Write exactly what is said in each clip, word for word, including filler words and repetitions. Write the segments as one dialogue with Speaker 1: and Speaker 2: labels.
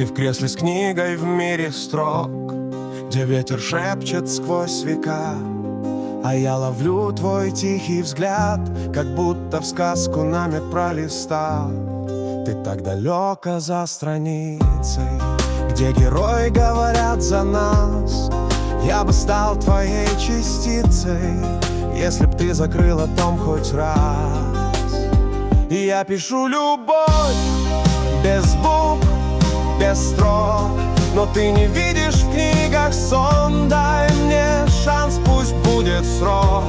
Speaker 1: Ты в кресле с книгой в мире строк, где ветер шепчет сквозь века, а я ловлю твой тихий взгляд, как будто в сказку намек пролистав. Ты так далеко за страницей, где герои говорят за нас. Я бы стал твоей частицей, если б ты закрыла том хоть раз. И я пишу любовь без букв, без строк, но ты не видишь в книгах сон. Дай мне шанс, пусть будет срок.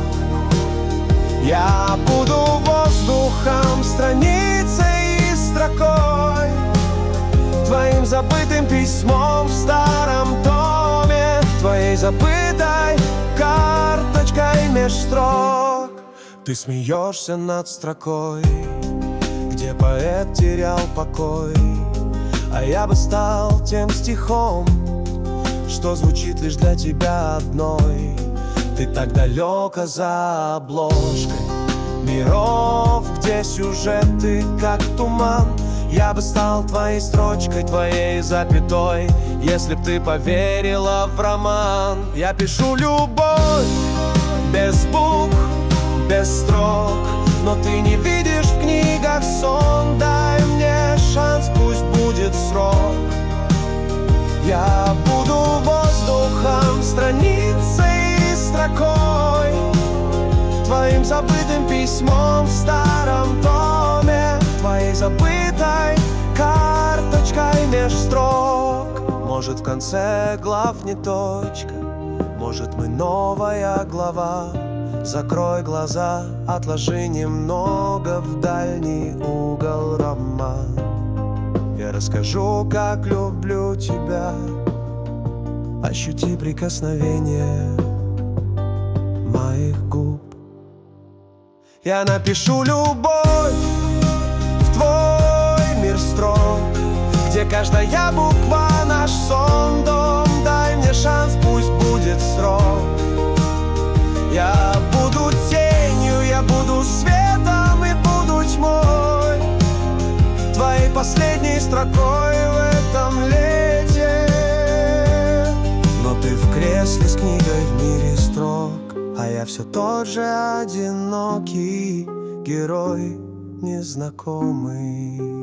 Speaker 1: Я буду воздухом, страницей и строкой, твоим забытым письмом в старом доме, твоей забытой карточкой меж строк. Ты смеешься над строкой, где поэт терял покой, а я бы стал тем стихом, что звучит лишь для тебя одной. Ты так далеко за обложкой миров, где сюжеты как туман. Я бы стал твоей строчкой, твоей запятой, если б ты поверила в роман. Я пишу любовь без букв, без строк, но ты не видишь в книгах сон. Дай мне шанс, пусть будет срок. Я буду воздухом, страницей и строкой, твоим забытым письмом в старом доме, твоей забытой карточкой меж строк. Может, в конце глав не точка, может, мы новая глава. Закрой глаза, отложи немного в дальний угол роман. Я расскажу, как люблю тебя, ощути прикосновение моих губ. Я напишу любовь в твой мир строк, где каждая буква наш сон, дом. Дай мне шанс, пусть будет срок. Я буду тенью, я буду светом и буду тьмой, твоей последней строкой в этом лете. Но ты в кресле с книгой в мире строк, а я все тот же одинокий герой незнакомый.